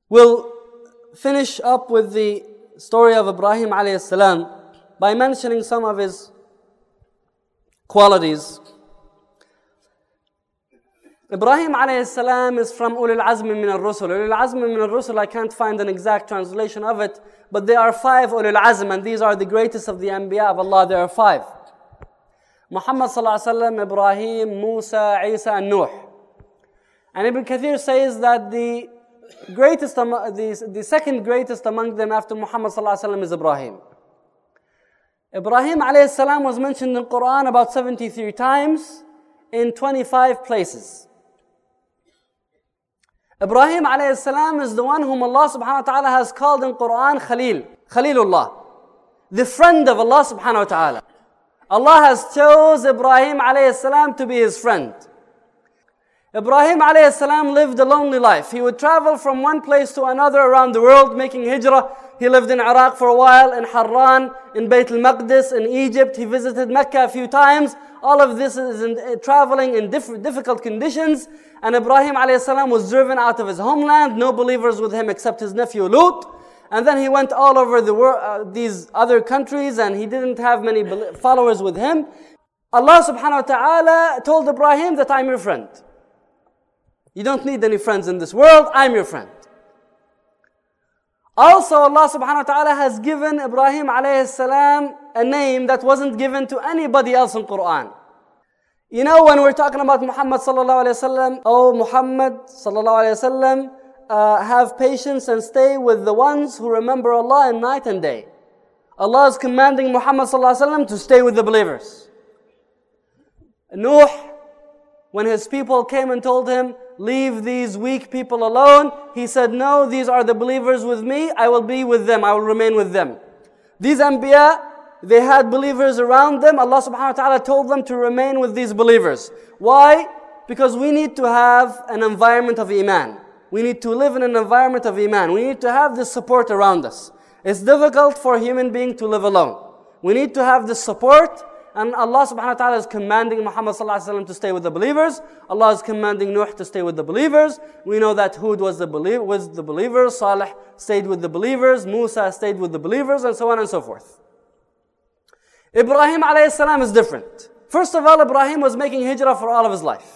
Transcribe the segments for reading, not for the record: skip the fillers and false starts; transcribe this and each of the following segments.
We'll finish up with the story of Ibrahim alayhi salam by mentioning some of his qualities. Ibrahim alayhi salam is from Ulul Azmi min al-Rusul. Ulul Azmi min al-Rusul, I can't find an exact translation of it, but there are 5 Ulul Azm, and these are the greatest of the Anbiya of Allah. There are 5. Muhammad sallallahu alaihi wasallam, Ibrahim, Musa, Isa, and Nuh. And Ibn Kathir says that the second greatest among them after Muhammad sallallahu alaihi wasallam is Ibrahim. Ibrahim alayhi salam was mentioned in the Quran about 73 times in 25 places. Ibrahim alayhi salam is the one whom Allah subhanahu wa ta'ala has called in Quran Khalil, Khalilullah, the friend of Allah subhanahu wa ta'ala. Allah has chose Ibrahim alayhi salam to be his friend. Ibrahim alayhi salam lived a lonely life. He would travel from one place to another around the world, making hijrah. He lived in Iraq for a while, in Harran, in Bayt al-Maqdis, in Egypt. He visited Mecca a few times. All of this is traveling in difficult conditions. And Ibrahim alayhi salam was driven out of his homeland. No believers with him except his nephew Lut. And then he went all over the world, these other countries, and he didn't have many followers with him. Allah subhanahu wa ta'ala told Ibrahim that I'm your friend. You don't need any friends in this world, I'm your friend. Also, Allah subhanahu wa ta'ala has given Ibrahim alayhi salam a name that wasn't given to anybody else in Quran. You know, when we're talking about Muhammad sallallahu alayhi wasallam, oh Muhammad sallallahu alayhi wasallam, have patience and stay with the ones who remember Allah in night and day. Allah is commanding Muhammad sallallahu alayhi wasallam to stay with the believers. Nuh, when his people came and told him, leave these weak people alone, he said, no, these are the believers with me, I will be with them, I will remain with them. These Anbiya, they had believers around them. Allah subhanahu wa ta'ala told them to remain with these believers. Why? Because we need to have an environment of Iman. We need to live in an environment of Iman. We need to have this support around us. It's difficult for a human being to live alone. We need to have this support. And Allah subhanahu wa ta'ala is commanding Muhammad sallallahu alaihi wasallam to stay with the believers. Allah is commanding Nuh to stay with the believers. We know that Hud was the believers. Salih stayed with the believers. Musa stayed with the believers, and so on and so forth. Ibrahim alayhi salam is different. First of all, Ibrahim was making hijrah for all of his life.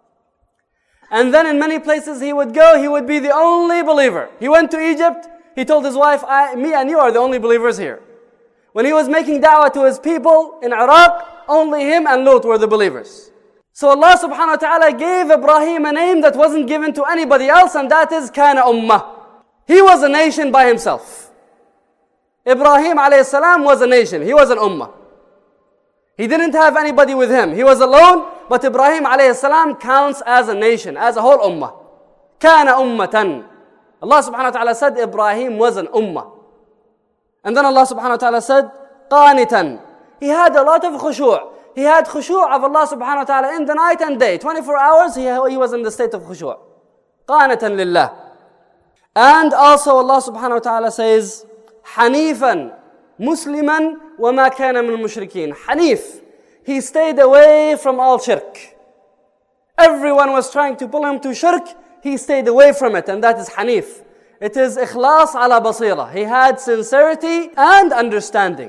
And then in many places he would go, he would be the only believer. He went to Egypt, he told his wife, me and you are the only believers here. When he was making da'wah to his people in Iraq, only him and Lut were the believers. So Allah subhanahu wa ta'ala gave Ibrahim a name that wasn't given to anybody else, and that is Kana Ummah. He was a nation by himself. Ibrahim alayhi salam was a nation, he was an ummah. He didn't have anybody with him. He was alone, but Ibrahim alayhi salam counts as a nation, as a whole ummah. Kana ummatan. Allah subhanahu wa ta'ala said Ibrahim was an ummah. And then Allah subhanahu wa ta'ala said, qanitan. He had a lot of khushu'. He had khushu' of Allah subhanahu wa ta'ala in the night and day. 24 hours he was in the state of khushu'. Qanatan lillah. And also Allah subhanahu wa ta'ala says, hanifan, musliman, وَمَا كَانَ مِنَ الْمُشْرِكِينَ. Hanif. He stayed away from all shirk. Everyone was trying to pull him to shirk. He stayed away from it, and that is Hanif. It is ikhlas ala basira. He had sincerity and understanding.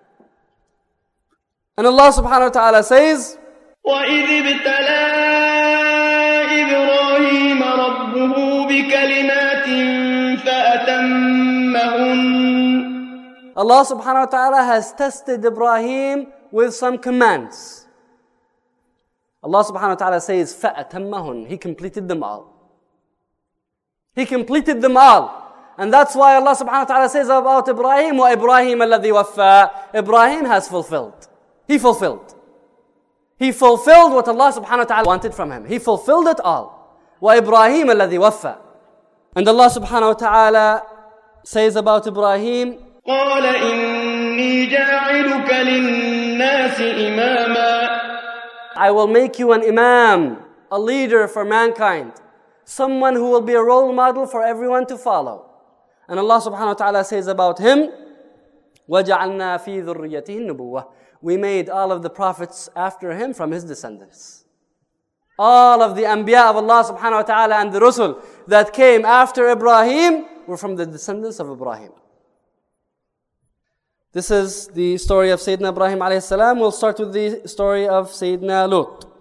And Allah subhanahu wa ta'ala says, وَإِذِ ابْتَلَى إِبْرَاهِيمَ رَبُّهُ بِكَلِمَاتٍ فَأَتَمَّهُنَّ. Allah subhanahu wa ta'ala has tested Ibrahim with some commands. Allah subhanahu wa ta'ala says, فَأَتَمَّهُنْ. He completed them all. He completed them all. And that's why Allah subhanahu wa ta'ala says about Ibrahim, وَإِبْرَاهِيمَ الَّذِي وَفَّى. Ibrahim has fulfilled. He fulfilled. He fulfilled what Allah subhanahu wa ta'ala wanted from him. He fulfilled it all. وَإِبْرَاهِيمَ الَّذِي وَفَّى. And Allah subhanahu wa ta'ala says about Ibrahim, قال إني جاعلك للناس إماما. I will make you an imam, a leader for mankind, someone who will be a role model for everyone to follow. And Allah subhanahu wa ta'ala says about him, وَجَعَلْنَا فِي ذُرِّيَّتِهِ النُّبُوَّةِ. We made all of the prophets after him from his descendants. All of the Anbiya of Allah subhanahu wa ta'ala and the Rusul that came after Ibrahim, were from the descendants of Ibrahim. This is the story of Sayyidina Ibrahim alayhi salam. We'll start with the story of Sayyidina Lut.